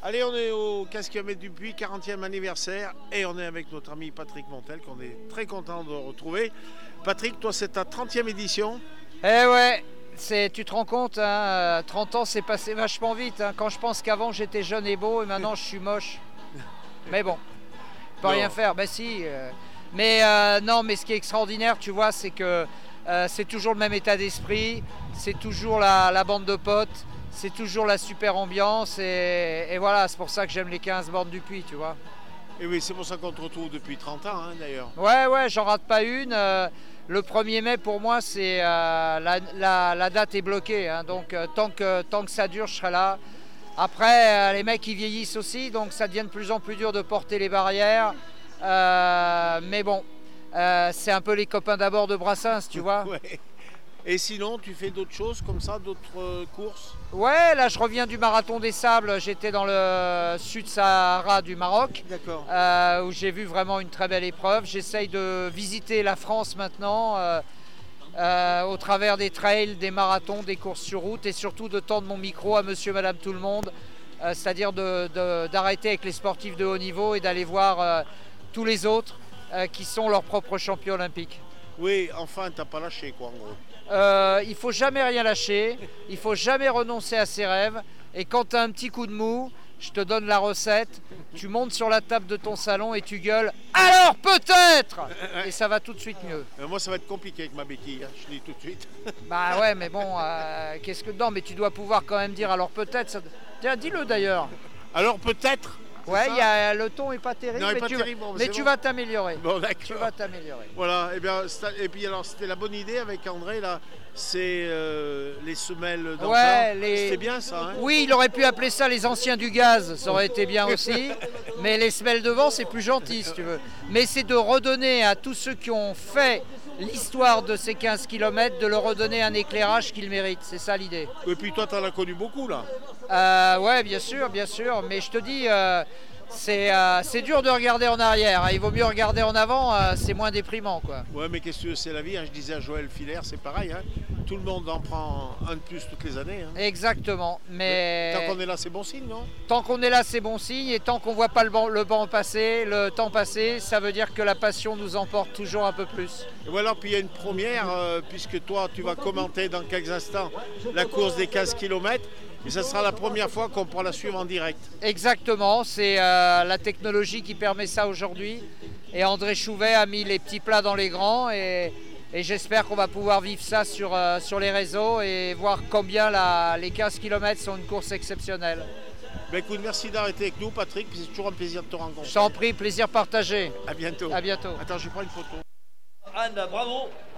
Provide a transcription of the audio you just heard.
Allez, on est au 15 km du Puy, 40e anniversaire, et on est avec notre ami Patrick Montel, qu'on est très content de retrouver. Patrick, toi, c'est ta 30e édition. Eh ouais, tu te rends compte, hein, 30 ans, c'est passé vachement vite. Hein. Quand je pense qu'avant, j'étais jeune et beau, et maintenant, je suis moche. Mais bon, je peux rien faire. Ben si. Non, mais ce qui est extraordinaire, tu vois, c'est que c'est toujours le même état d'esprit, c'est toujours la bande de potes. C'est toujours la super ambiance et voilà, c'est pour ça que j'aime les 15 bornes du Puy, tu vois. Et oui, c'est pour ça qu'on te retrouve depuis 30 ans, hein, d'ailleurs. Ouais, j'en rate pas une. Le 1er mai, pour moi, c'est la date est bloquée. Hein, donc, tant que ça dure, je serai là. Après, les mecs, ils vieillissent aussi, donc ça devient de plus en plus dur de porter les barrières. Mais bon, c'est un peu les copains d'abord de Brassens, tu vois. Ouais. Et sinon, tu fais d'autres choses comme ça, d'autres courses? Ouais, là je reviens du Marathon des Sables, j'étais dans le Sud-Sahara du Maroc, où j'ai vu vraiment une très belle épreuve. J'essaye de visiter la France maintenant, au travers des trails, des marathons, des courses sur route, et surtout de tendre mon micro à monsieur, madame, tout le monde, c'est-à-dire d'arrêter avec les sportifs de haut niveau et d'aller voir tous les autres qui sont leurs propres champions olympiques. Oui, enfin, t'as pas lâché, quoi, en gros. Il faut jamais rien lâcher, il faut jamais renoncer à ses rêves. Et quand tu as un petit coup de mou, je te donne la recette, tu montes sur la table de ton salon et tu gueules « Alors peut-être !» Et ça va tout de suite mieux. Moi, ça va être compliqué avec ma béquille, hein, je dis tout de suite. Bah ouais, mais bon, qu'est-ce que... Non, mais tu dois pouvoir quand même dire « Alors peut-être » ça... Tiens, dis-le d'ailleurs. Alors peut-être. Ouais, le ton est pas terrible, non, mais tu vas t'améliorer. Bon, d'accord. Tu vas t'améliorer. Voilà, et puis alors c'était la bonne idée avec André là, c'est les semelles d'enfants. Ouais, c'était bien ça. Hein, oui, il aurait pu appeler ça les anciens du gaz, ça aurait été bien aussi. Mais les semelles devant, c'est plus gentil si tu veux. Mais c'est de redonner à tous ceux qui ont fait l'histoire de ces 15 km, de leur redonner un éclairage qu'ils méritent. C'est ça l'idée. Et puis toi, t'en as connu beaucoup là. Ouais, bien sûr. Mais je te dis, c'est dur de regarder en arrière. Il vaut mieux regarder en avant, c'est moins déprimant, quoi. Ouais, mais qu'est-ce que tu veux, c'est la vie. Hein. Je disais à Joël Filaire, c'est pareil. Hein. Tout le monde en prend un de plus toutes les années. Hein. Exactement. Mais tant qu'on est là, c'est bon signe, non? Tant qu'on est là, c'est bon signe. Et tant qu'on ne voit pas le temps passer, ça veut dire que la passion nous emporte toujours un peu plus. Et voilà, puis il y a une première, puisque toi, tu vas commenter dans quelques instants la course des 15 km. Et ça sera la première fois qu'on pourra la suivre en direct. Exactement, c'est la technologie qui permet ça aujourd'hui. Et André Chouvet a mis les petits plats dans les grands. Et j'espère qu'on va pouvoir vivre ça sur les réseaux et voir combien les 15 km sont une course exceptionnelle. Ben écoute, merci d'arrêter avec nous, Patrick. C'est toujours un plaisir de te rencontrer. Je t'en prie, plaisir partagé. À bientôt. À bientôt. Attends, je prends une photo. Anne, bravo.